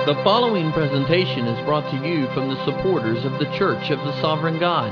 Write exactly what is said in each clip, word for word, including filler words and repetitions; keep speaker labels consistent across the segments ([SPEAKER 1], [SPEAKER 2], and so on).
[SPEAKER 1] The following presentation is brought to you from the supporters of the Church of the Sovereign God.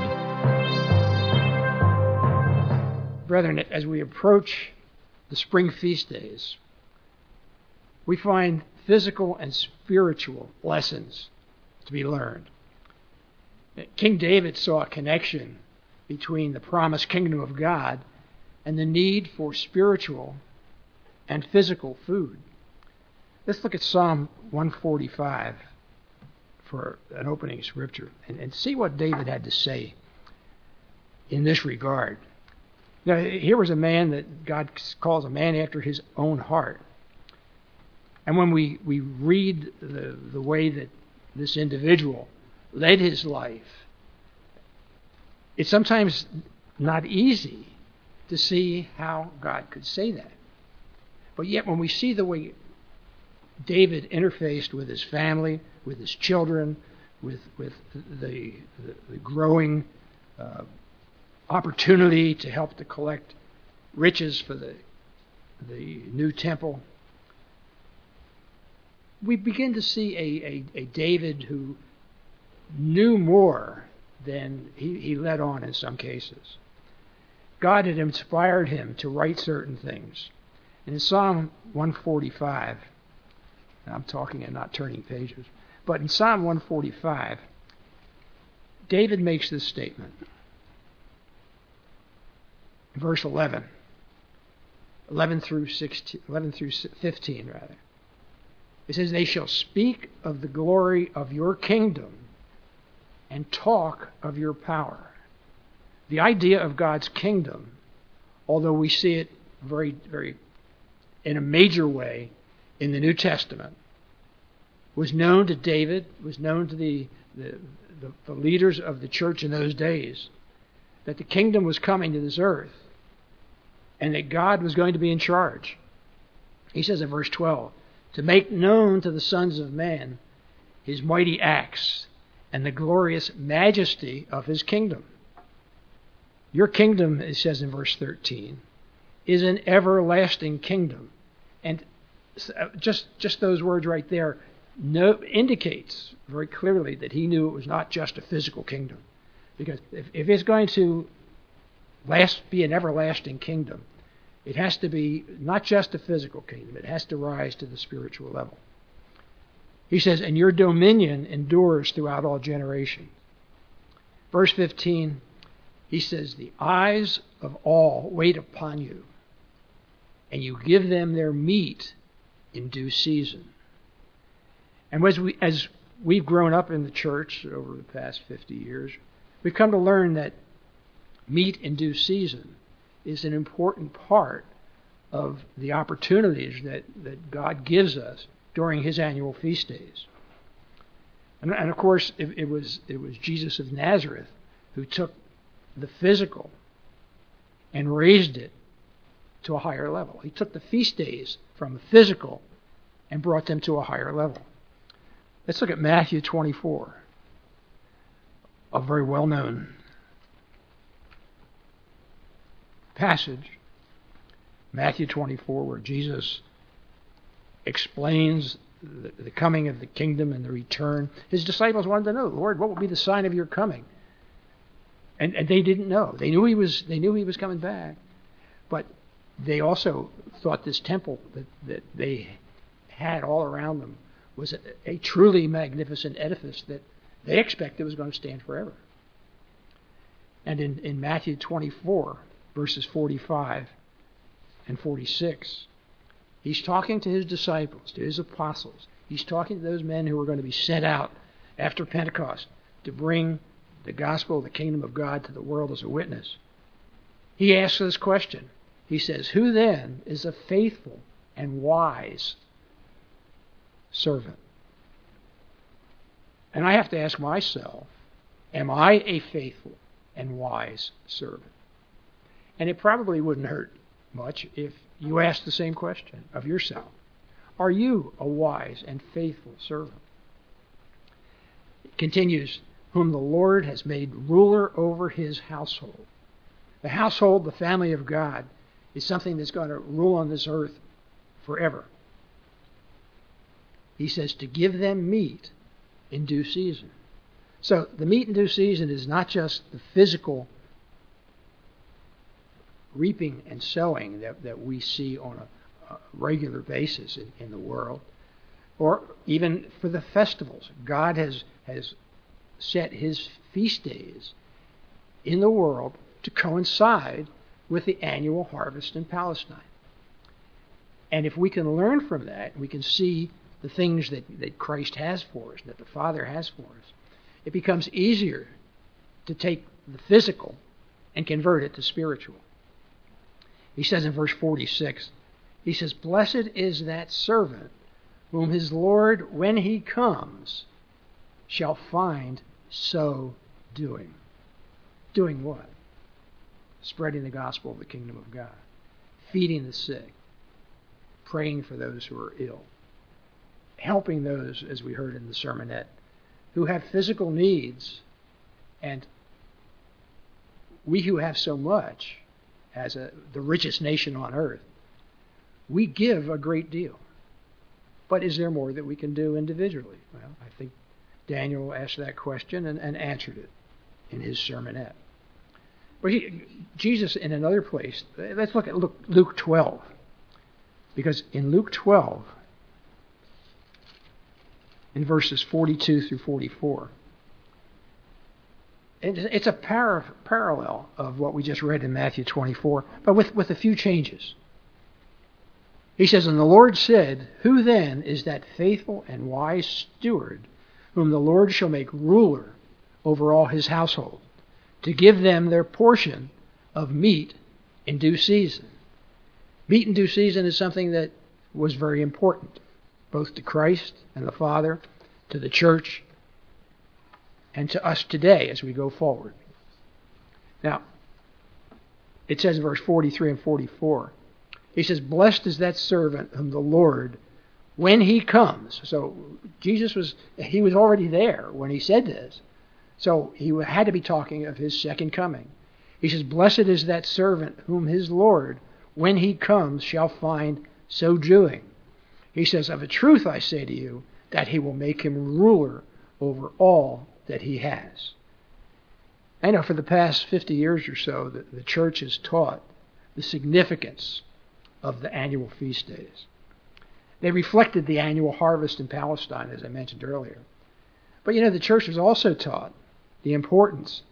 [SPEAKER 2] Brethren, as we approach the spring feast days, we find physical and spiritual lessons to be learned. King David saw a connection between the promised kingdom of God and the need for spiritual and physical food. Let's look at Psalm one forty-five for an opening scripture and, and see what David had to say in this regard. Now, here was a man that God calls a man after his own heart. And when we, we read the, the way that this individual led his life, it's sometimes not easy to see how God could say that. But yet when we see the way David interfaced with his family, with his children, with with the, the, the growing uh, opportunity to help to collect riches for the the new temple, we begin to see a, a, a David who knew more than he, he let on in some cases. God had inspired him to write certain things. And in Psalm one forty-five, and I'm talking and not turning pages, but in Psalm one forty-five, David makes this statement. Verse eleven, eleven through sixteen, eleven through fifteen rather. It says, "They shall speak of the glory of your kingdom and talk of your power." The idea of God's kingdom, although we see it very, very in a major way in the New Testament, was known to David, was known to the, the, the, the leaders of the church in those days, that the kingdom was coming to this earth and that God was going to be in charge. He says in verse twelve, "To make known to the sons of man his mighty acts and the glorious majesty of his kingdom." Your kingdom, it says in verse thirteen, is an everlasting kingdom. And just just those words right there no, indicates very clearly that he knew it was not just a physical kingdom. Because if, if it's going to last, be an everlasting kingdom, it has to be not just a physical kingdom. It has to rise to the spiritual level. He says, "And your dominion endures throughout all generations." Verse fifteen, he says, "The eyes of all wait upon you, and you give them their meat in due season." And as, we, as we've grown up in the church over the past fifty years, we've come to learn that meat in due season is an important part of the opportunities that, that God gives us during his annual feast days. And, and of course, it, it was it was Jesus of Nazareth who took the physical and raised it to a higher level. He took the feast days from the physical and brought them to a higher level. Let's look at Matthew twenty-four, a very well-known passage. Matthew twenty-four, where Jesus explains the, the coming of the kingdom and the return. His disciples wanted to know, "Lord, what will be the sign of your coming?" And, and they didn't know. They knew he was. They knew he was coming back, but they also thought this temple that, that they had all around them was a, a truly magnificent edifice that they expected was going to stand forever. And in, in Matthew twenty-four, verses forty-five and forty-six, he's talking to his disciples, to his apostles. He's talking to those men who were going to be sent out after Pentecost to bring the gospel of the kingdom of God to the world as a witness. He asks this question. He says, "Who then is a faithful and wise servant?" And I have to ask myself, am I a faithful and wise servant? And it probably wouldn't hurt much if you asked the same question of yourself. Are you a wise and faithful servant? It continues, "Whom the Lord has made ruler over his household." The household, the family of God, is something that's going to rule on this earth forever. He says to give them meat in due season. So the meat in due season is not just the physical reaping and sowing that, that we see on a, a regular basis in, in the world, or even for the festivals. God has, has set his feast days in the world to coincide with the annual harvest in Palestine. And if we can learn from that, we can see the things that, that Christ has for us, that the Father has for us, it becomes easier to take the physical and convert it to spiritual. He says in verse forty-six, he says, "Blessed is that servant whom his Lord, when he comes, shall find so doing." Doing what? Spreading the gospel of the kingdom of God, feeding the sick, praying for those who are ill, helping those, as we heard in the sermonette, who have physical needs. And we who have so much, as a, the richest nation on earth, we give a great deal. But is there more that we can do individually? Well, I think Daniel asked that question and, and answered it in his sermonette. But he, Jesus, in another place, let's look at Luke, Luke twelve. Because in Luke twelve, in verses forty-two through forty-four, it's a par- parallel of what we just read in Matthew twenty-four, but with, with a few changes. He says, "And the Lord said, Who then is that faithful and wise steward whom the Lord shall make ruler over all his household, to give them their portion of meat in due season?" Meat in due season is something that was very important, both to Christ and the Father, to the church, and to us today as we go forward. Now, it says in verse forty-three and forty-four, he says, "Blessed is that servant whom the Lord, when he comes." So Jesus was, he was already there when he said this. So he had to be talking of his second coming. He says, "Blessed is that servant whom his Lord, when he comes, shall find so doing." He says, "Of a truth I say to you, that he will make him ruler over all that he has." I know for the past fifty years or so, the, the church has taught the significance of the annual feast days. They reflected the annual harvest in Palestine, as I mentioned earlier. But you know, the church was also taught the importance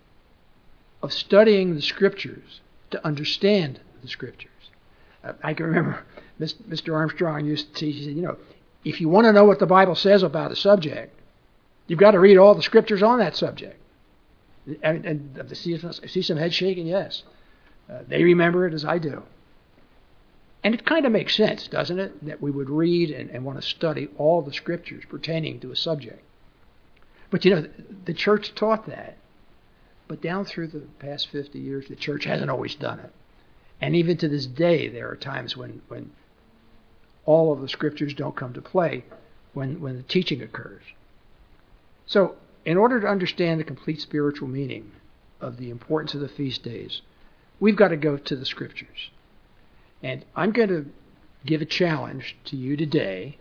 [SPEAKER 2] of studying the Scriptures to understand the Scriptures. Uh, I can remember Mister Armstrong used to teach, he said, you know, if you want to know what the Bible says about a subject, you've got to read all the Scriptures on that subject. And, and I see, I see some head shaking, yes. Uh, they remember it as I do. And it kind of makes sense, doesn't it, that we would read and, and want to study all the Scriptures pertaining to a subject. But you know, the, the church taught that. But down through the past fifty years, the church hasn't always done it. And even to this day, there are times when, when all of the Scriptures don't come to play when, when the teaching occurs. So, in order to understand the complete spiritual meaning of the importance of the feast days, we've got to go to the Scriptures. And I'm going to give a challenge to you today,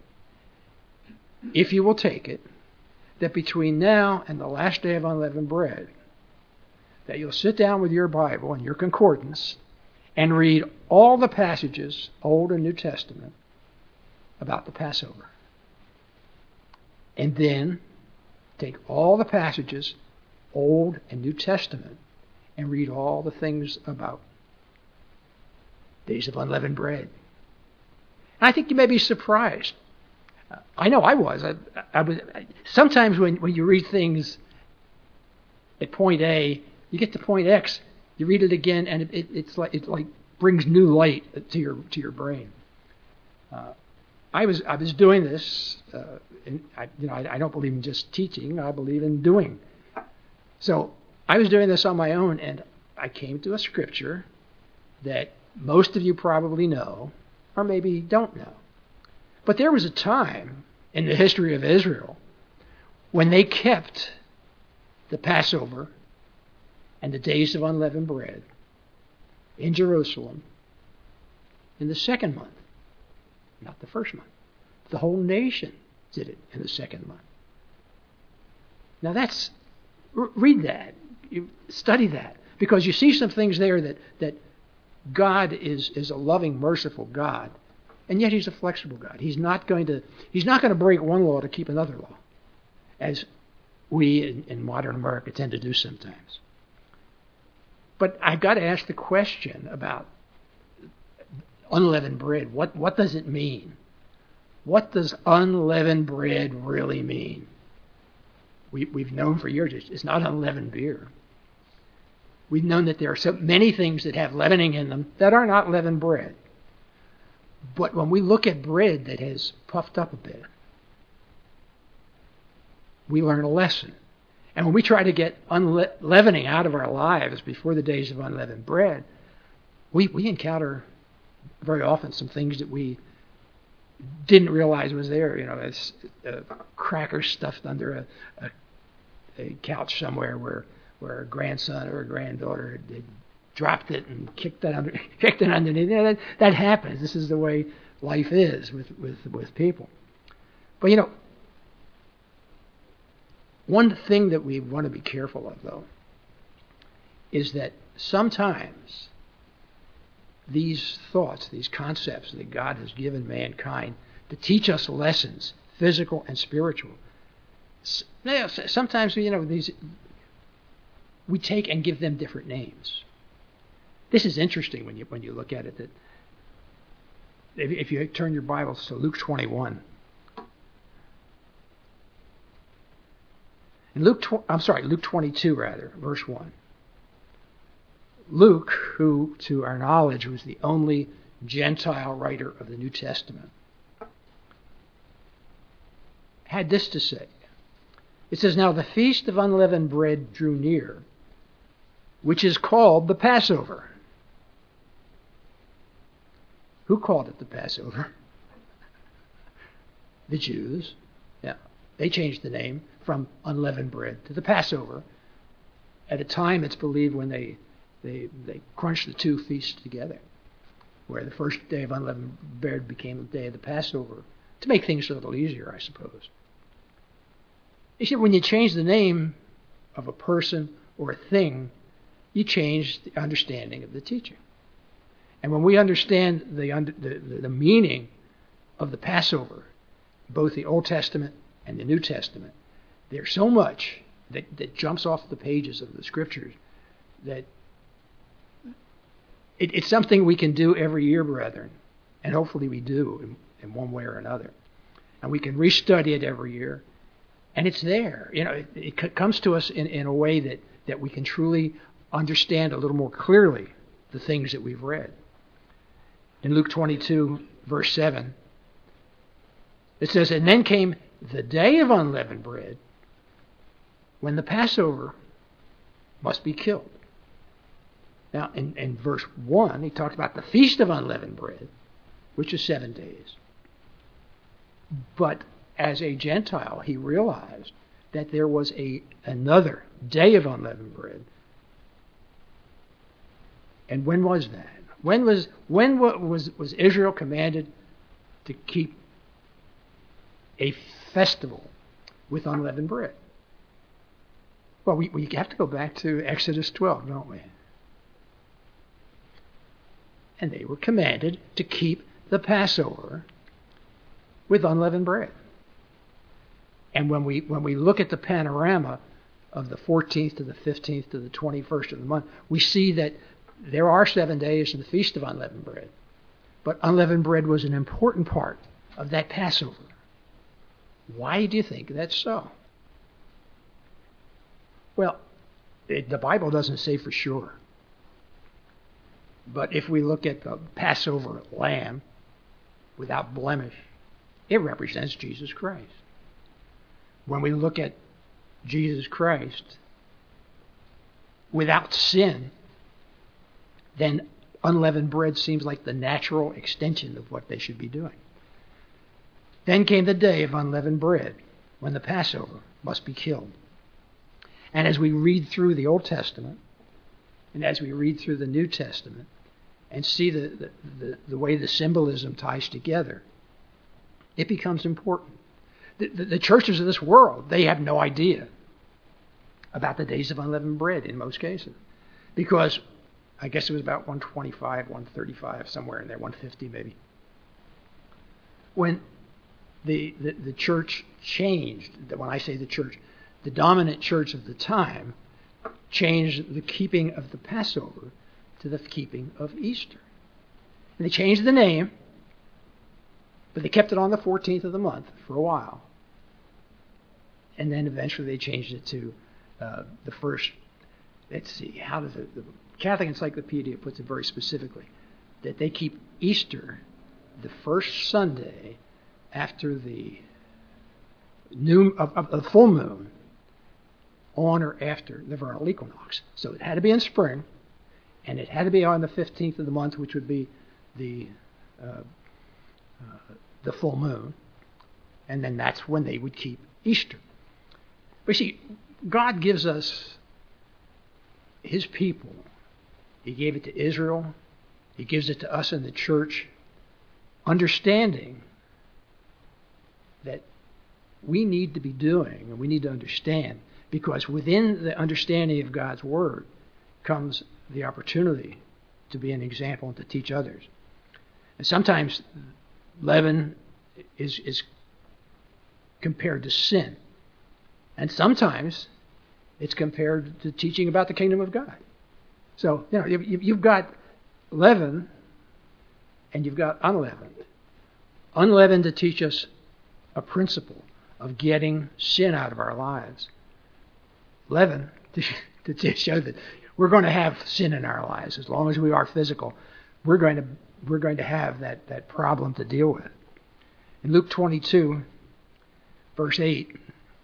[SPEAKER 2] if you will take it, that between now and the last day of unleavened bread, that you'll sit down with your Bible and your concordance and read all the passages, Old and New Testament, about the Passover. And then take all the passages, Old and New Testament, and read all the things about Days of Unleavened Bread. And I think you may be surprised. Uh, I know I was. I, I was. I, sometimes when, when you read things at point A, you get to point X, you read it again, and it, it, it's like it like brings new light to your to your brain. Uh, I was I was doing this. Uh, and I, you know, I, I don't believe in just teaching. I believe in doing. So I was doing this on my own, and I came to a scripture that most of you probably know, or maybe don't know. But there was a time in the history of Israel when they kept the Passover and the Days of Unleavened Bread in Jerusalem in the second month, not the first month. The whole nation did it in the second month. Now that's, read that, you study that, because you see some things there that, that God is, is a loving, merciful God, and yet He's a flexible God. He's not going to He's not going to break one law to keep another law, as we in, in modern America tend to do sometimes. But I've got to ask the question about unleavened bread. What what does it mean? What does unleavened bread really mean? We, we've known for years it's not unleavened beer. We've known that there are so many things that have leavening in them that are not leavened bread. But when we look at bread that has puffed up a bit, we learn a lesson. And when we try to get unleavening out of our lives before the days of unleavened bread, we, we encounter very often some things that we didn't realize was there. You know, it's a cracker stuffed under a, a, a couch somewhere where where a grandson or a granddaughter had, had dropped it and kicked it under kicked it underneath. You know, that that happens. This is the way life is with with with people. But you know, one thing that we want to be careful of, though, is that sometimes these thoughts, these concepts that God has given mankind to teach us lessons, physical and spiritual, sometimes, you know, these we take and give them different names. This is interesting when you when you look at it. That if, if you turn your Bibles to Luke twenty-one. In Luke, I'm sorry, Luke twenty-two rather, verse one. Luke, who to our knowledge was the only Gentile writer of the New Testament, had this to say. It says, "Now the feast of unleavened bread drew near, which is called the Passover." Who called it the Passover? The Jews. Yeah, they changed the name from unleavened bread to the Passover. At a time, it's believed, when they they they crunched the two feasts together, where the first day of unleavened bread became the day of the Passover, to make things a little easier, I suppose. You see, when you change the name of a person or a thing, you change the understanding of the teaching. And when we understand the, the, the meaning of the Passover, both the Old Testament and the New Testament, there's so much that, that jumps off the pages of the Scriptures that it, it's something we can do every year, brethren, and hopefully we do in, in one way or another. And we can restudy it every year, and it's there. You know, it, it comes to us in, in a way that, that we can truly understand a little more clearly the things that we've read. In Luke twenty-two, verse seven, it says, "And then came the day of unleavened bread, when the Passover must be killed." Now, in, in verse one, he talked about the feast of unleavened bread, which is seven days. But as a Gentile, he realized that there was a another day of unleavened bread. And when was that? When was when was was Israel commanded to keep a festival with unleavened bread? Well, we, we have to go back to Exodus twelve, don't we? And they were commanded to keep the Passover with unleavened bread. And when we when we look at the panorama of the fourteenth to the fifteenth to the twenty-first of the month, we see that there are seven days in the Feast of Unleavened Bread. But unleavened bread was an important part of that Passover. Why do you think that's so? Well, it, the Bible doesn't say for sure. But if we look at the Passover lamb without blemish, it represents Jesus Christ. When we look at Jesus Christ without sin, then unleavened bread seems like the natural extension of what they should be doing. Then came the day of unleavened bread, when the Passover must be killed. And as we read through the Old Testament, and as we read through the New Testament, and see the, the, the, the way the symbolism ties together, it becomes important the, the, the churches of this world, they have no idea about the days of unleavened bread in most cases. Because I guess it was about one twenty-five, one thirty-five, somewhere in there, one fifty maybe. When the, the, the church changed, when I say the church, the dominant church of the time changed the keeping of the Passover to the keeping of Easter. And they changed the name, but they kept it on the fourteenth of the month for a while. And then eventually they changed it to uh, the first, let's see, how does it, the Catholic Encyclopedia puts it very specifically, that they keep Easter the first Sunday after the new of, of the full moon, on or after the vernal equinox. So it had to be in spring, and it had to be on the fifteenth of the month, which would be the uh, uh, the full moon, and then that's when they would keep Easter. But see, God gives us His people. He gave it to Israel. He gives it to us in the church, understanding that we need to be doing, and we need to understand, because within the understanding of God's Word comes the opportunity to be an example and to teach others. And sometimes leaven is, is compared to sin. And sometimes it's compared to teaching about the kingdom of God. So, you know, you've got leaven and you've got unleavened. Unleavened to teach us a principle of getting sin out of our lives. Leaven to, to show that we're going to have sin in our lives. As long as we are physical, we're going to we're going to have that, that problem to deal with. In Luke twenty-two, verse eight,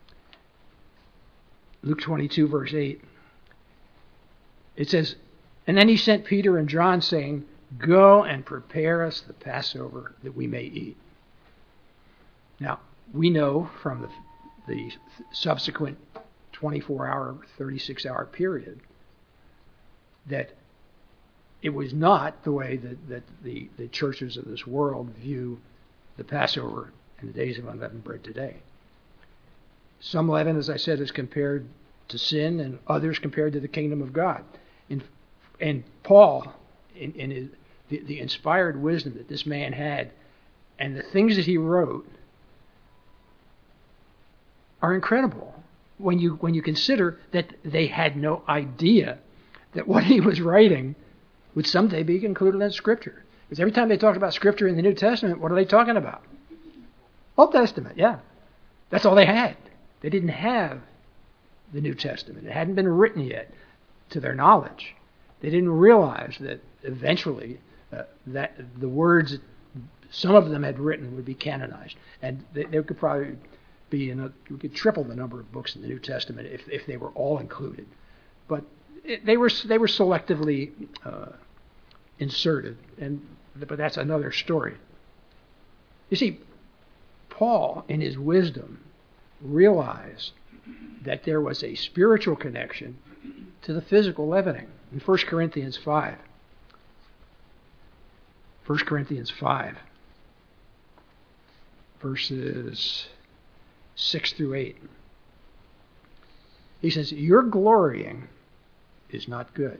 [SPEAKER 2] Luke twenty-two, verse eight, it says, "And then he sent Peter and John, saying, 'Go and prepare us the Passover that we may eat.'" Now, we know from the, the subsequent twenty-four hour, thirty-six hour period that it was not the way that, that the, the churches of this world view the Passover and the days of unleavened bread today. Some leaven, as I said, is compared to sin, and others compared to the kingdom of God. And, and Paul, in, in his, the, the inspired wisdom that this man had, and the things that he wrote, are incredible when you when you consider that they had no idea that what he was writing would someday be included in Scripture. Because every time they talk about Scripture in the New Testament, what are they talking about? Old Testament, yeah. That's all they had. They didn't have the New Testament. It hadn't been written yet to their knowledge. They didn't realize that eventually uh, that the words some of them had written would be canonized. And they, they could probably be in a, we could triple the number of books in the New Testament if, if they were all included. But it, they were they were selectively uh, inserted, and but that's another story. You see, Paul, in his wisdom, realized that there was a spiritual connection to the physical leavening. In First Corinthians five. First Corinthians five, verses six through eight. He says, "Your glorying is not good.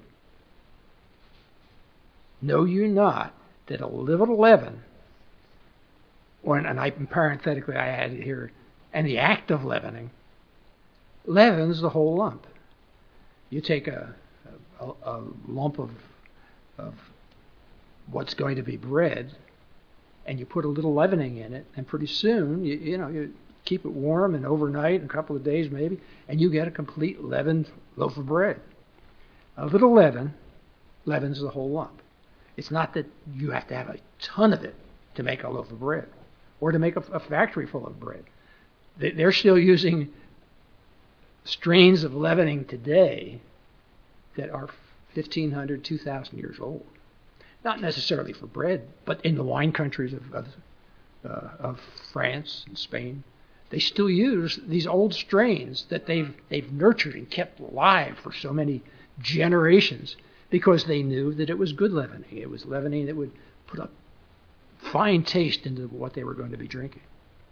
[SPEAKER 2] Know you not that a little leaven," or, and I parenthetically I added here, "and the act of leavening leavens the whole lump." You take a, a, a lump of, of what's going to be bread, and you put a little leavening in it, and pretty soon, you, you know, you keep it warm and overnight, a couple of days maybe, and you get a complete leavened loaf of bread. A little leaven leavens the whole lump. It's not that you have to have a ton of it to make a loaf of bread, or to make a, a factory full of bread. They, they're still using strains of leavening today that are fifteen hundred, two thousand years old. Not necessarily for bread, but in the wine countries of, of, uh, of France and Spain, they still use these old strains that they've they've nurtured and kept alive for so many generations, because they knew that it was good leavening. It was leavening that would put a fine taste into what they were going to be drinking.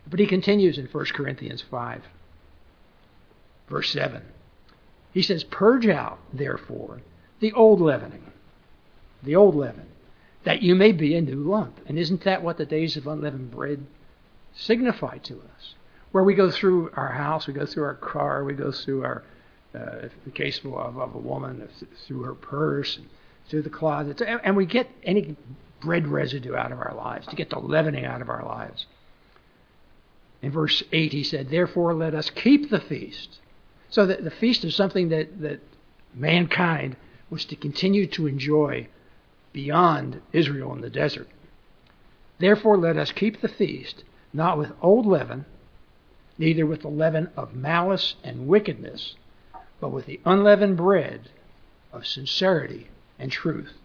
[SPEAKER 2] But he continues in First Corinthians five, verse seven. He says, "Purge out, therefore, the old leavening, the old leaven, that you may be a new lump." And isn't that what the days of unleavened bread signify to us? Where we go through our house, we go through our car, we go through our, uh, in the case of, of a woman, through her purse, and through the closet, and we get any bread residue out of our lives, to get the leavening out of our lives. In verse eight, he said, "Therefore let us keep the feast." So that the feast is something that, that mankind was to continue to enjoy beyond Israel in the desert. "Therefore let us keep the feast, not with old leaven, neither with the leaven of malice and wickedness, but with the unleavened bread of sincerity and truth."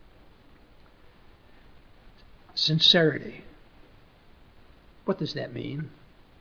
[SPEAKER 2] Sincerity. What does that mean?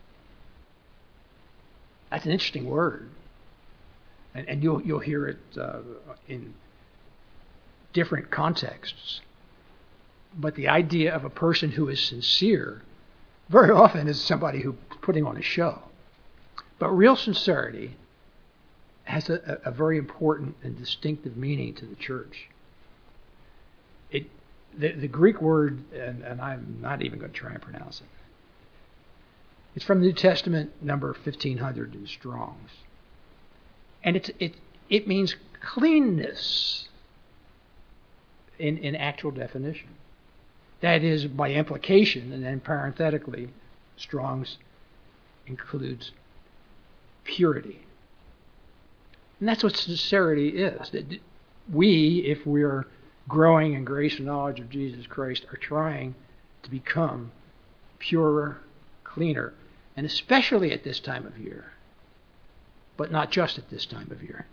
[SPEAKER 2] That's an interesting word. And, and you'll, you'll hear it uh, in different contexts. But the idea of a person who is sincere very often is somebody who's putting on a show. But real sincerity has a, a very important and distinctive meaning to the church. It, the, the Greek word, and, and I'm not even going to try and pronounce it, it's from the New Testament, number fifteen hundred in Strong's. And it's, it, it means cleanness in, in actual definition. That is, by implication, and then parenthetically, Strong's includes purity. And that's what sincerity is. That we, if we're growing in grace and knowledge of Jesus Christ, are trying to become purer, cleaner, and especially at this time of year, but not just at this time of year.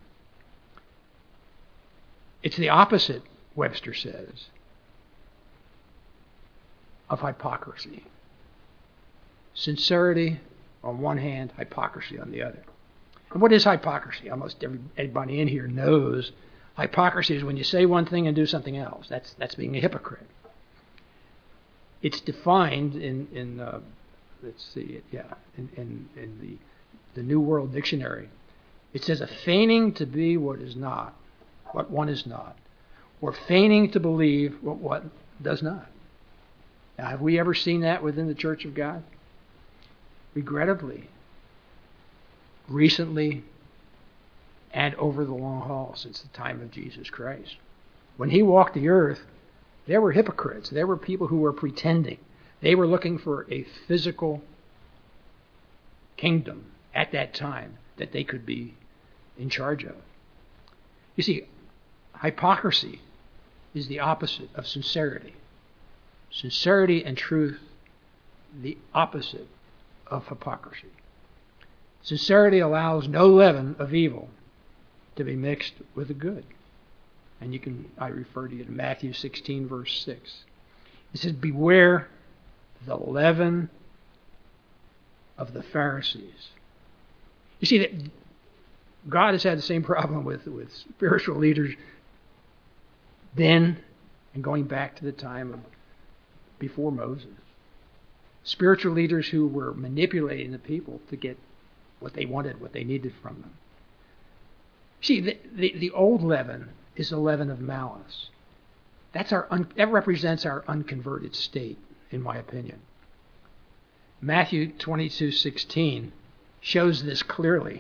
[SPEAKER 2] It's the opposite, Webster says, of hypocrisy. Sincerity on one hand, hypocrisy on the other. And what is hypocrisy? Almost everybody in here knows hypocrisy is when you say one thing and do something else. That's that's being a hypocrite. It's defined in in uh, let's see, yeah, in in, in the the New World Dictionary. It says a feigning to be what is not, what one is not, or feigning to believe what one does not. Now, have we ever seen that within the Church of God? Regrettably, recently, and over the long haul since the time of Jesus Christ. When he walked the earth, there were hypocrites. There were people who were pretending. They were looking for a physical kingdom at that time that they could be in charge of. You see, hypocrisy is the opposite of sincerity. Sincerity and truth, the opposite of hypocrisy. Sincerity allows no leaven of evil to be mixed with the good. And you can, I refer to you to Matthew sixteen, verse six. It says, "Beware the leaven of the Pharisees." You see, that God has had the same problem with, with spiritual leaders then and going back to the time of before Moses. Spiritual leaders who were manipulating the people to get what they wanted, what they needed from them. See, the, the, the old leaven is the leaven of malice. That's our un, that represents our unconverted state, in my opinion. Matthew twenty-two sixteen shows this clearly.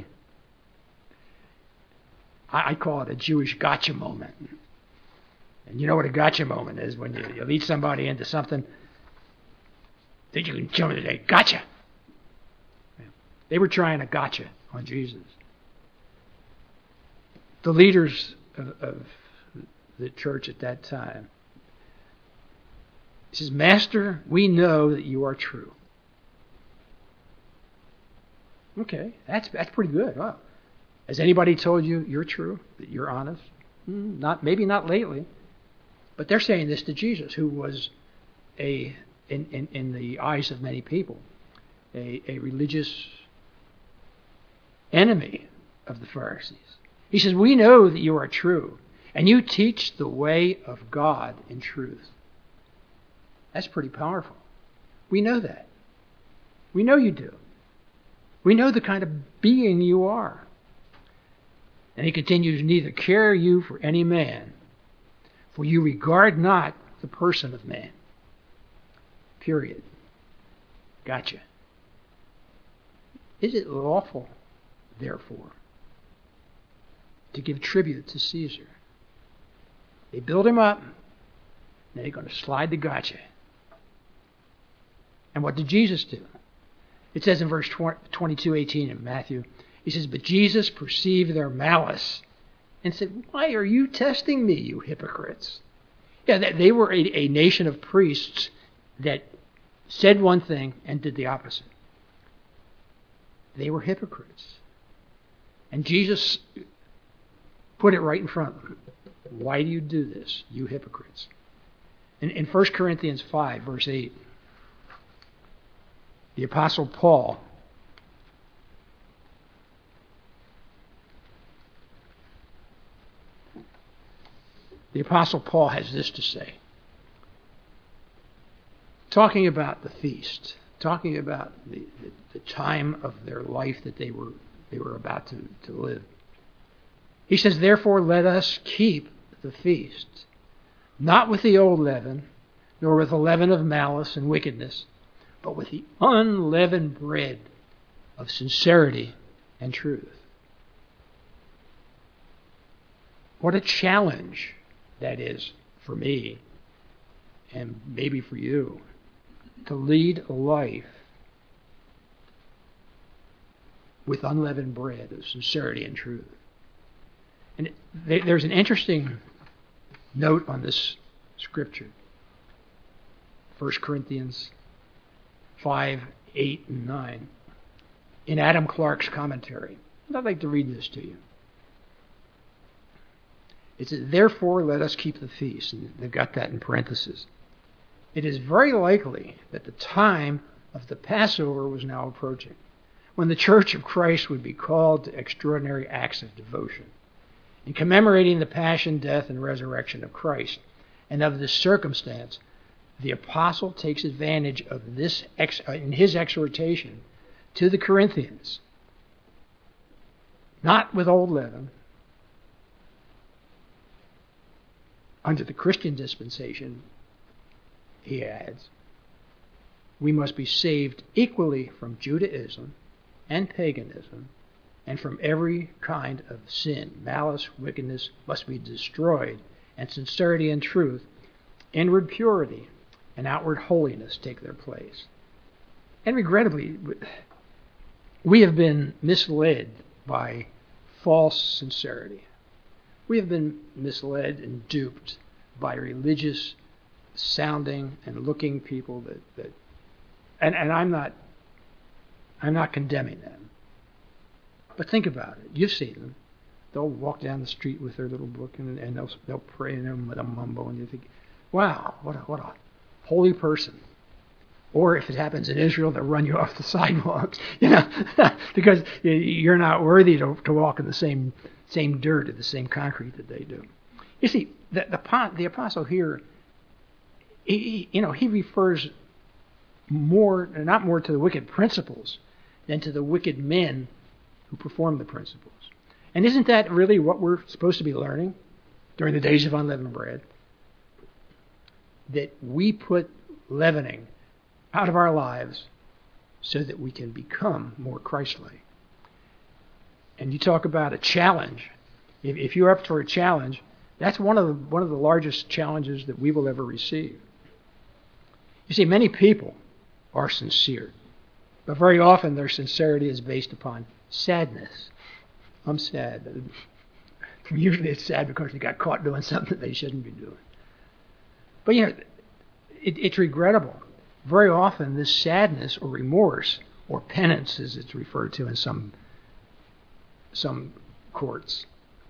[SPEAKER 2] I, I call it a Jewish gotcha moment. And you know what a gotcha moment is? When you, you lead somebody into something that you can tell them today, gotcha. They were trying a gotcha on Jesus. The leaders of, of the church at that time. He says, "Master, we know that you are true." Okay, that's that's pretty good. Wow. Has anybody told you you're true, that you're honest? Hmm, not maybe not lately. But they're saying this to Jesus, who was a in, in, in the eyes of many people, a, a religious enemy of the Pharisees. He says, "We know that you are true, and you teach the way of God in truth." That's pretty powerful. We know that. We know you do. We know the kind of being you are. And he continues, neither care you for any man, for you regard not the person of man. Period. Gotcha. Is it lawful, therefore, to give tribute to Caesar? They build him up, and they're going to slide the gotcha. And what did Jesus do? It says in verse twenty-two eighteen in Matthew, he says, but Jesus perceived their malice and said, why are you testing me, you hypocrites? Yeah, they were a, a nation of priests that said one thing and did the opposite. They were hypocrites. And Jesus put it right in front of them. Why do you do this, you hypocrites? In, in First Corinthians five, verse eight, the Apostle Paul the Apostle Paul has this to say. Talking about the feast, talking about the, the, the time of their life that they were they were about to, to live. He says, therefore let us keep the feast, not with the old leaven, nor with the leaven of malice and wickedness, but with the unleavened bread of sincerity and truth. What a challenge that is for me, and maybe for you, to lead a life with unleavened bread of sincerity and truth. And there's an interesting note on this scripture. First Corinthians five, eight, and nine. In Adam Clarke's commentary. I'd like to read this to you. It says, therefore let us keep the feast. And they've got that in parentheses. It is very likely that the time of the Passover was now approaching, when the Church of Christ would be called to extraordinary acts of devotion. In commemorating the passion, death, and resurrection of Christ, and of this circumstance, the apostle takes advantage of this ex- in his exhortation to the Corinthians, not with old leaven. Under the Christian dispensation, he adds, we must be saved equally from Judaism and paganism, and from every kind of sin. Malice, wickedness must be destroyed, and sincerity and truth, inward purity, and outward holiness take their place. And regrettably, we have been misled by false sincerity. We have been misled and duped by religious sounding and looking people that, that and, and I'm not I'm not condemning them. But think about it. You've seen them. They'll walk down the street with their little book and, and they'll they'll pray in them with a mumbo, and you think, wow, what a what a holy person. Or if it happens in Israel, they'll run you off the sidewalks, you know, because you're not worthy to, to walk in the same same dirt or the same concrete that they do. You see, the the, the apostle here, he, he, you know, he refers more, not more to the wicked principles than to the wicked men who perform the principles. And isn't that really what we're supposed to be learning during the days of unleavened bread? That we put leavening out of our lives so that we can become more Christ-like. And you talk about a challenge. If, if you're up for a challenge, that's one of the, one of the largest challenges that we will ever receive. You see, many people are sincere, but very often their sincerity is based upon sadness. I'm sad. Usually it's sad because they got caught doing something that they shouldn't be doing. But, you know, it, it's regrettable. Very often this sadness or remorse or penance, as it's referred to in some some courts,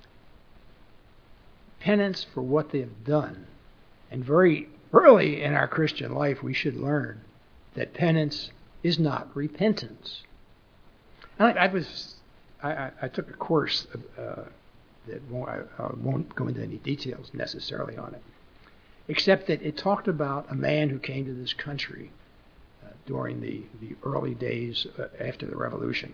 [SPEAKER 2] penance for what they have done. And very early in our Christian life, we should learn that penance is not repentance. And I, I was, I, I took a course uh, that won't, I, I won't go into any details necessarily on it, except that it talked about a man who came to this country uh, during the, the early days uh, after the Revolution.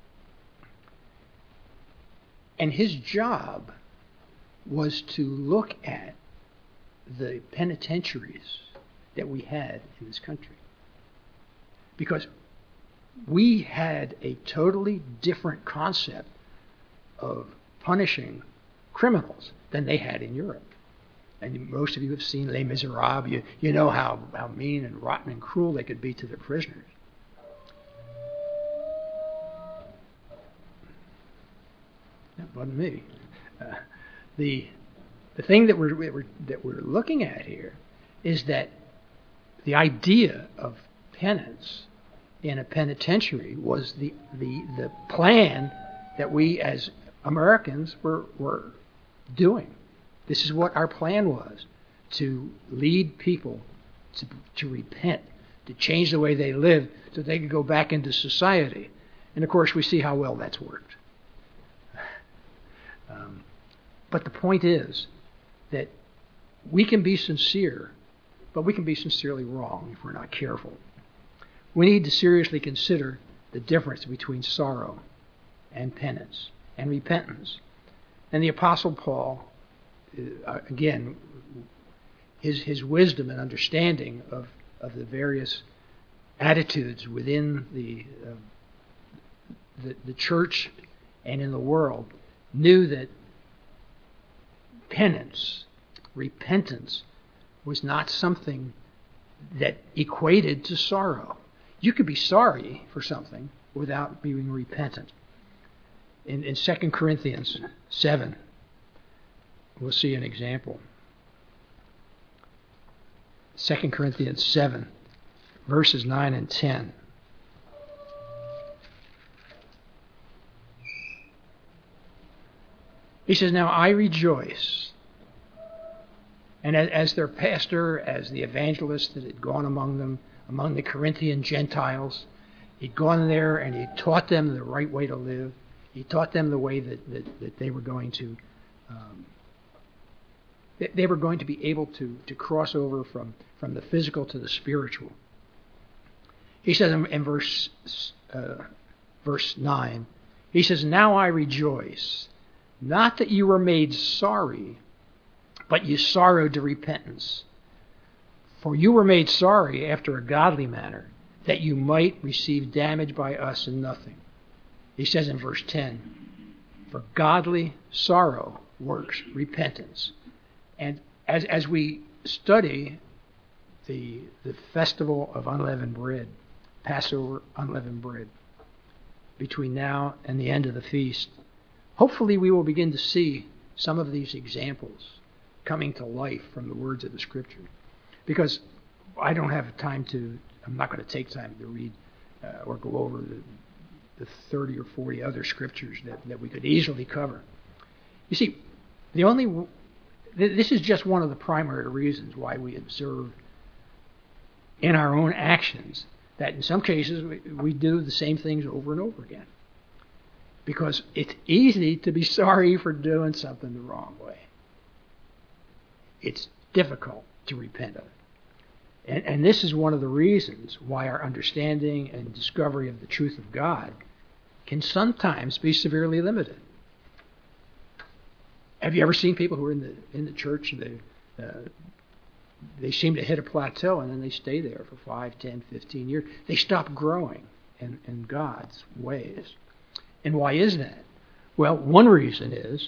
[SPEAKER 2] And his job was to look at the penitentiaries that we had in this country. Because we had a totally different concept of punishing criminals than they had in Europe. And most of you have seen Les Miserables. You, you know how, how mean and rotten and cruel they could be to their prisoners. That wasn't me. Uh, the the thing that we're, we're that we're looking at here is that the idea of penance in a penitentiary was the the, the plan that we as Americans were were doing. This is what our plan was, to lead people to, to repent, to change the way they live so they could go back into society. And of course, we see how well that's worked. Um, but the point is that we can be sincere, but we can be sincerely wrong if we're not careful. We need to seriously consider the difference between sorrow and penance and repentance. And the Apostle Paul, Uh, again, his his wisdom and understanding of, of the various attitudes within the, uh, the the church and in the world, knew that penance, repentance, was not something that equated to sorrow. You could be sorry for something without being repentant. In, in Second Corinthians seven, we'll see an example. Second Corinthians seven, verses nine and ten. He says, "Now I rejoice." And as their pastor, as the evangelist that had gone among them, among the Corinthian Gentiles, he'd gone there and he taught them the right way to live. He taught them the way that, that, that they were going to um, they were going to be able to, to cross over from, from the physical to the spiritual. He says in, in verse uh, verse nine, he says, "Now I rejoice, not that you were made sorry, but you sorrowed to repentance. For you were made sorry after a godly manner, that you might receive damage by us in nothing." He says in verse ten, "For godly sorrow works repentance." And as as we study the the festival of unleavened bread, Passover unleavened bread, between now and the end of the feast, hopefully we will begin to see some of these examples coming to life from the words of the Scripture. Because I don't have time to, I'm not going to take time to read uh, or go over the, the thirty or forty other Scriptures that, that we could easily cover. You see, the only This is just one of the primary reasons why we observe in our own actions that in some cases we, we do the same things over and over again. Because it's easy to be sorry for doing something the wrong way. It's difficult to repent of it. And, and this is one of the reasons why our understanding and discovery of the truth of God can sometimes be severely limited. Have you ever seen people who are in the in the church and they uh, they seem to hit a plateau and then they stay there for five, ten, fifteen years? They stop growing in, in God's ways. And why is that? Well, one reason is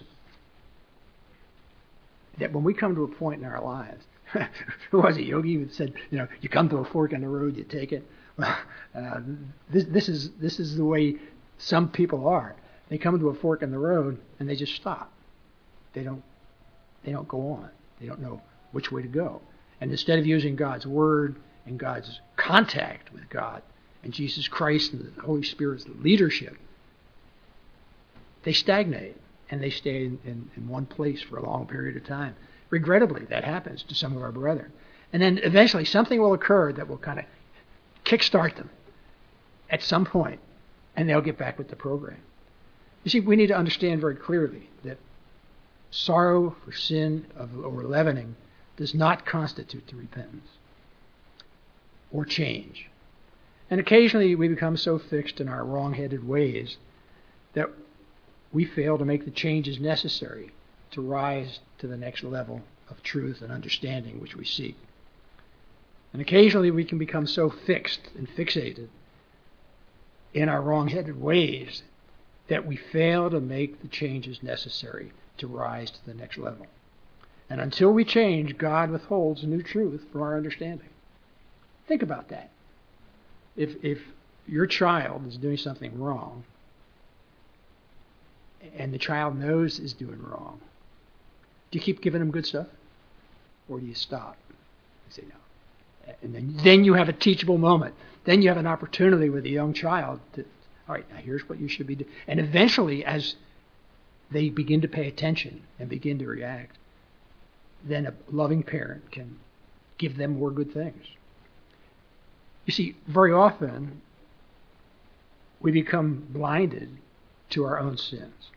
[SPEAKER 2] that when we come to a point in our lives, who was it, Yogi, who said, you know, you come to a fork in the road, you take it. Well, uh, this this is this is the way some people are. They come to a fork in the road and they just stop. They don't they don't go on. They don't know which way to go. And instead of using God's Word and God's contact with God and Jesus Christ and the Holy Spirit's leadership, they stagnate and they stay in, in, in one place for a long period of time. Regrettably, that happens to some of our brethren. And then eventually something will occur that will kind of kickstart them at some point, and they'll get back with the program. You see, we need to understand very clearly that sorrow for sin of, or leavening does not constitute the repentance or change. And occasionally we become so fixed in our wrong-headed ways that we fail to make the changes necessary to rise to the next level of truth and understanding which we seek. And occasionally we can become so fixed and fixated in our wrong-headed ways that we fail to make the changes necessary to rise to the next level. And until we change, God withholds new truth from our understanding. Think about that. If if your child is doing something wrong, and the child knows is doing wrong, do you keep giving them good stuff? Or do you stop? You say no. And then, then you have a teachable moment. Then you have an opportunity with a young child to, all right, now here's what you should be doing. And eventually, as they begin to pay attention and begin to react, then a loving parent can give them more good things. You see, very often, we become blinded to our own sins.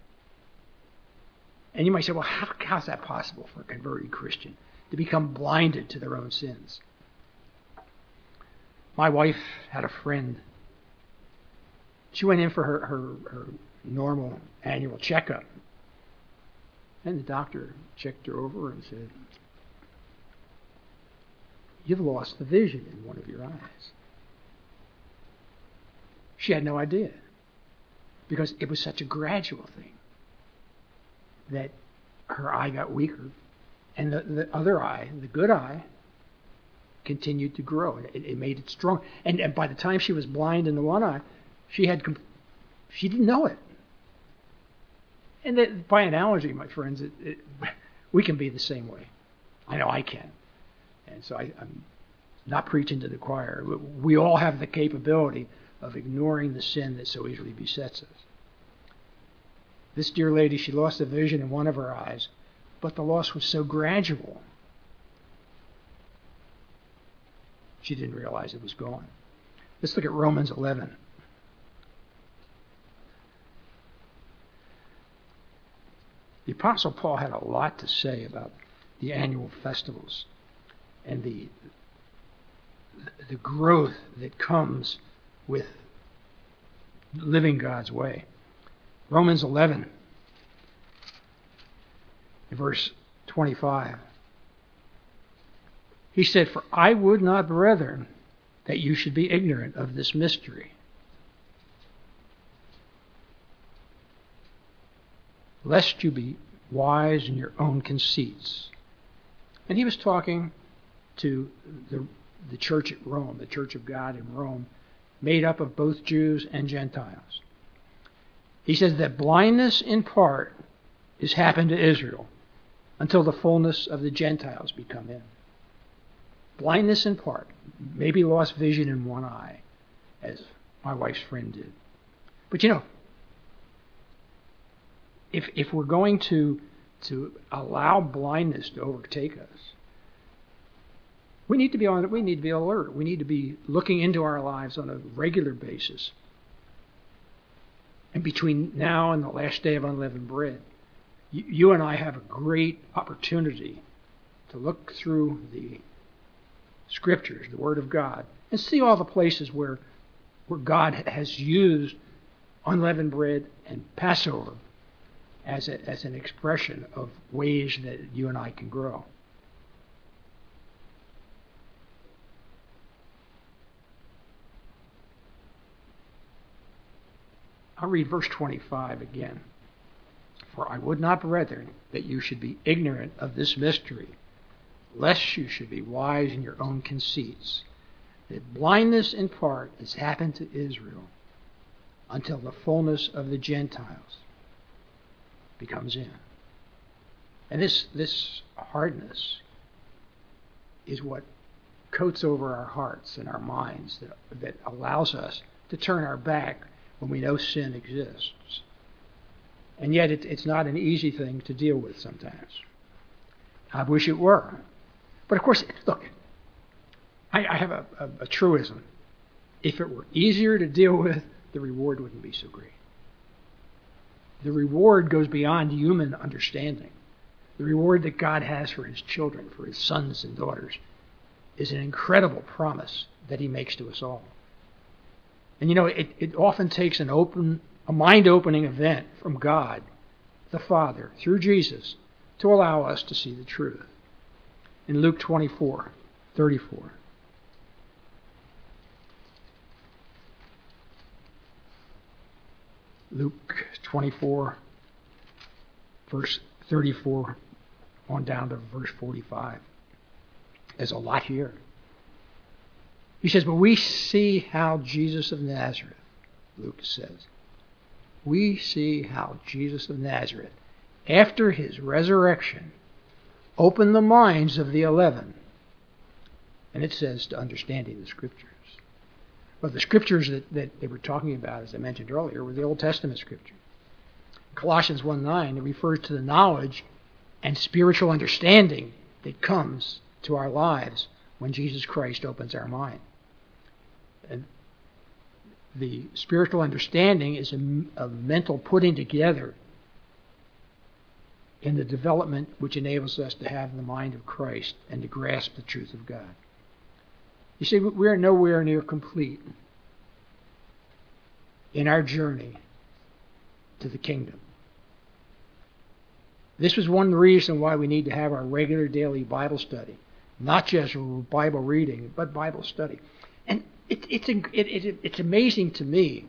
[SPEAKER 2] And you might say, well, how, how's that possible for a converted Christian to become blinded to their own sins? My wife had a friend. She went in for her, her, her normal annual checkup. And the doctor checked her over and said, you've lost the vision in one of your eyes. She had no idea, because it was such a gradual thing that her eye got weaker, and the, the other eye, the good eye, continued to grow. It, it made it strong. And, and by the time she was blind in the one eye, she had she didn't know it. And that, by analogy, my friends, it, it, we can be the same way. I know I can. And so I, I'm not preaching to the choir. We all have the capability of ignoring the sin that so easily besets us. This dear lady, she lost the vision in one of her eyes, but the loss was so gradual, she didn't realize it was gone. Let's look at Romans eleven. The Apostle Paul had a lot to say about the annual festivals and the the growth that comes with living God's way. Romans eleven, verse twenty-five. He said, for I would not, brethren, that you should be ignorant of this mystery, lest you be wise in your own conceits. And he was talking to the, the church at Rome, the church of God in Rome, made up of both Jews and Gentiles. He says that blindness in part is happened to Israel until the fullness of the Gentiles be come in. Blindness in part, maybe lost vision in one eye, as my wife's friend did. But you know, if if we're going to to allow blindness to overtake us, we need to be on we need to be alert. We need to be looking into our lives on a regular basis. And between now and the last day of unleavened bread, you, you and I have a great opportunity to look through the Scriptures, the Word of God, and see all the places where where God has used unleavened bread and Passover as a, as an expression of ways that you and I can grow. I'll read verse twenty-five again. For I would not, brethren, that you should be ignorant of this mystery, lest you should be wise in your own conceits, that blindness in part has happened to Israel until the fullness of the Gentiles becomes in. And this this hardness is what coats over our hearts and our minds, that, that allows us to turn our back when we know sin exists. And yet it, it's not an easy thing to deal with sometimes. I wish it were. But of course, look, I, I have a, a, a truism. If it were easier to deal with, the reward wouldn't be so great. The reward goes beyond human understanding. The reward that God has for His children, for His sons and daughters, is an incredible promise that He makes to us all. And you know, it, it often takes an open, a mind-opening event from God, the Father, through Jesus, to allow us to see the truth. In Luke twenty-four, thirty-four. Luke twenty-four, verse thirty-four, on down to verse forty-five. There's a lot here. He says, but we see how Jesus of Nazareth, Luke says, we see how Jesus of Nazareth, after his resurrection, opened the minds of the eleven. And it says to understanding the Scriptures. But the Scriptures that, that they were talking about, as I mentioned earlier, were the Old Testament Scripture. Colossians one nine, it refers to the knowledge and spiritual understanding that comes to our lives when Jesus Christ opens our mind. And the spiritual understanding is a, a mental putting together in the development which enables us to have the mind of Christ and to grasp the truth of God. You see, we're nowhere near complete in our journey to the kingdom. This was one reason why we need to have our regular daily Bible study. Not just Bible reading, but Bible study. And it, it's, it, it, it's amazing to me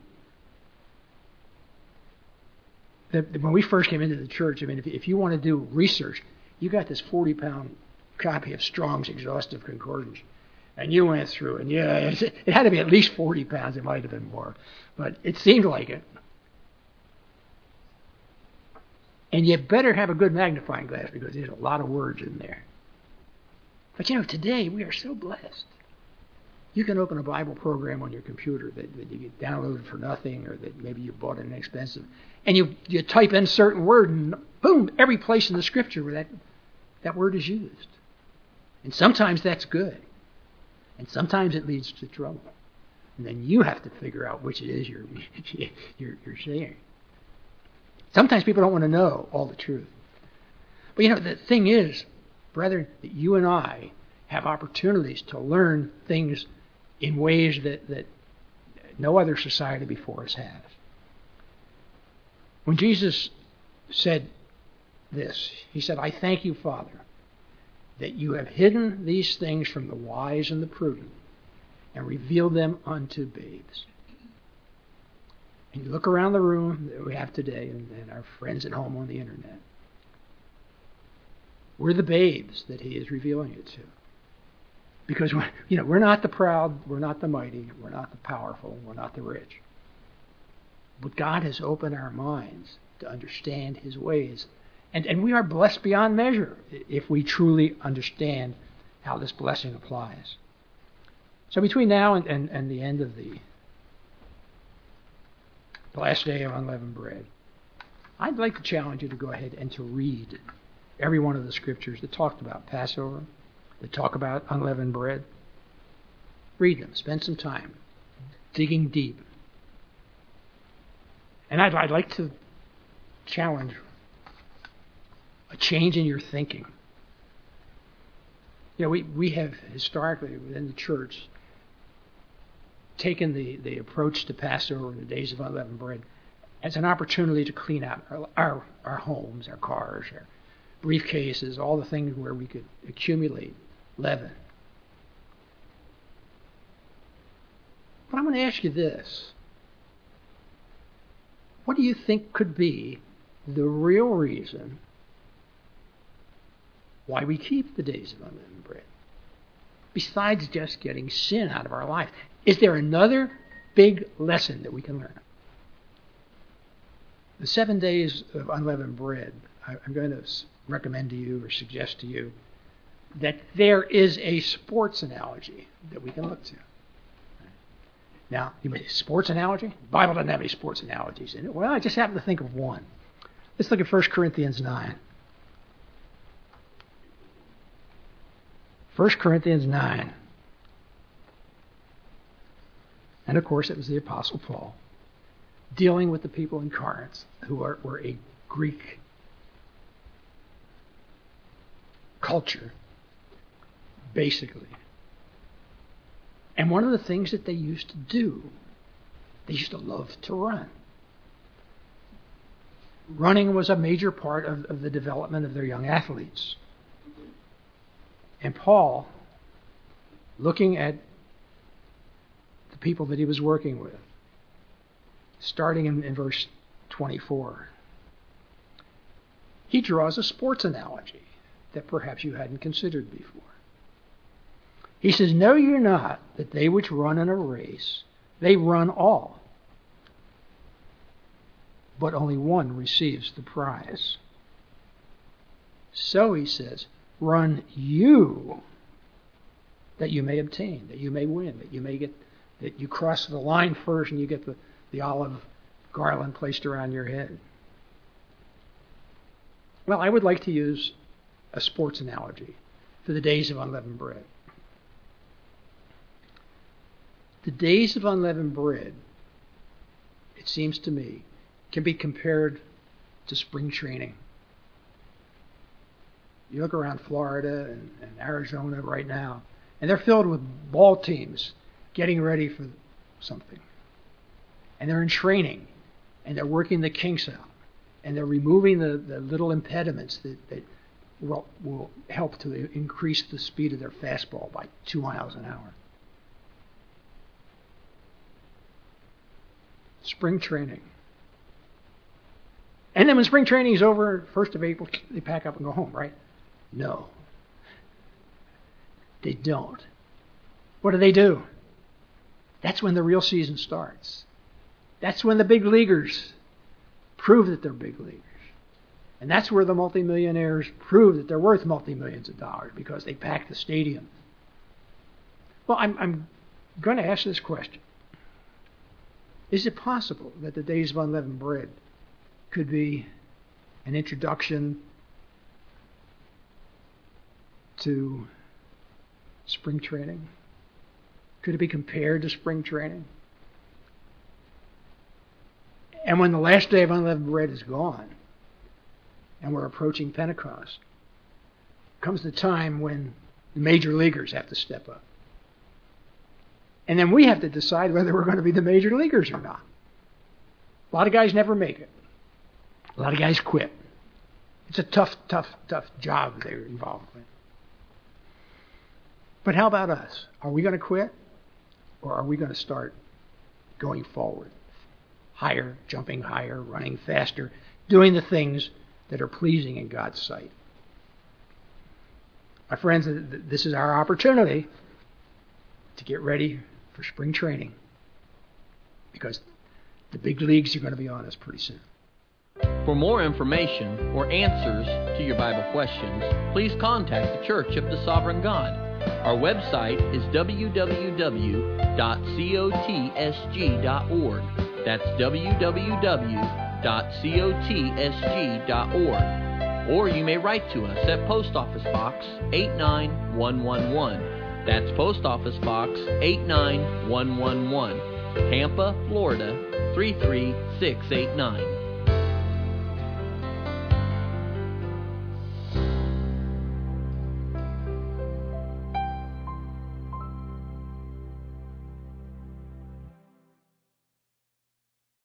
[SPEAKER 2] that when we first came into the church, I mean, if, if you want to do research, you got this forty-pound copy of Strong's Exhaustive Concordance. And you went through, and yeah, it had to be at least forty pounds. It might have been more. But it seemed like it. And you better have a good magnifying glass because there's a lot of words in there. But you know, today we are so blessed. You can open a Bible program on your computer that, that you get downloaded for nothing, or that maybe you bought it inexpensive, and you you type in certain word, and boom, every place in the Scripture where that that word is used. And sometimes that's good, and sometimes it leads to trouble, and then you have to figure out which it is you're you're, you're saying. Sometimes people don't want to know all the truth, but you know the thing is, brethren, that you and I have opportunities to learn things in ways that, that no other society before us has. When Jesus said this, he said, I thank you, Father, that you have hidden these things from the wise and the prudent and revealed them unto babes. And you look around the room that we have today and, and our friends at home on the internet. We're the babes that he is revealing it to. Because we're, you know, we're not the proud, we're not the mighty, we're not the powerful, we're not the rich. But God has opened our minds to understand his ways. And, and we are blessed beyond measure if we truly understand how this blessing applies. So between now and, and, and the end of the, the last day of unleavened bread, I'd like to challenge you to go ahead and to read every one of the Scriptures that talked about Passover, that talk about unleavened bread. Read them. Spend some time digging deep. And I'd, I'd like to challenge a change in your thinking. You know, we, we have historically within the church taken the, the approach to Passover in the days of unleavened bread as an opportunity to clean out our, our, our homes, our cars, our briefcases, all the things where we could accumulate leaven. But I'm going to ask you this. What do you think could be the real reason why we keep the days of unleavened bread? Besides just getting sin out of our life, is there another big lesson that we can learn? The seven days of unleavened bread, I'm going to recommend to you or suggest to you that there is a sports analogy that we can look to. Now, you mean sports analogy? The Bible doesn't have any sports analogies in it. Well, I just happen to think of one. Let's look at First Corinthians nine. First Corinthians nine. And of course, it was the Apostle Paul dealing with the people in Corinth who are, were a Greek culture, basically. And one of the things that they used to do They used to love to run. Running was a major part of, of the development of their young athletes. And Paul, looking at the people that he was working with, starting in, in verse twenty-four, he draws a sports analogy that perhaps you hadn't considered before. He says, "Know you not that they which run in a race, they run all, but only one receives the prize. So," he says, "run you, that you may obtain, that you may win, that you may get, that you cross the line first and you get the, the olive garland placed around your head." Well, I would like to use a sports analogy for the days of unleavened bread. The days of unleavened bread, it seems to me, can be compared to spring training. You look around Florida and, and Arizona right now, and they're filled with ball teams getting ready for something. And they're in training, and they're working the kinks out, and they're removing the, the little impediments that, that will, will help to increase the speed of their fastball by two miles an hour. Spring training. And then when spring training is over, first of April, they pack up and go home, right? No. They don't. What do they do? That's when the real season starts. That's when the big leaguers prove that they're big leaguers. And that's where the multimillionaires prove that they're worth multi-millions of dollars, because they pack the stadium. Well, I'm, I'm going to ask this question. Is it possible that the days of unleavened bread could be an introduction to spring training? Could it be compared to spring training? And when the last day of unleavened bread is gone, and we're approaching Pentecost, comes the time when the major leaguers have to step up. And then we have to decide whether we're going to be the major leaguers or not. A lot of guys never make it. A lot of guys quit. It's a tough, tough, tough job they're involved with. But how about us? Are we going to quit? Or are we going to start going forward? Higher, jumping higher, running faster, doing the things that are pleasing in God's sight. My friends, this is our opportunity to get ready for spring training, because the big leagues are going to be on us pretty soon.
[SPEAKER 1] For more information or answers to your Bible questions, please contact the Church of the Sovereign God. Our website is w w w dot cotsg dot org. That's w w w dot cotsg dot org. Or you may write to us at Post Office Box eight nine one one one. That's Post Office Box eight nine one one one, Tampa, Florida three three six eight nine.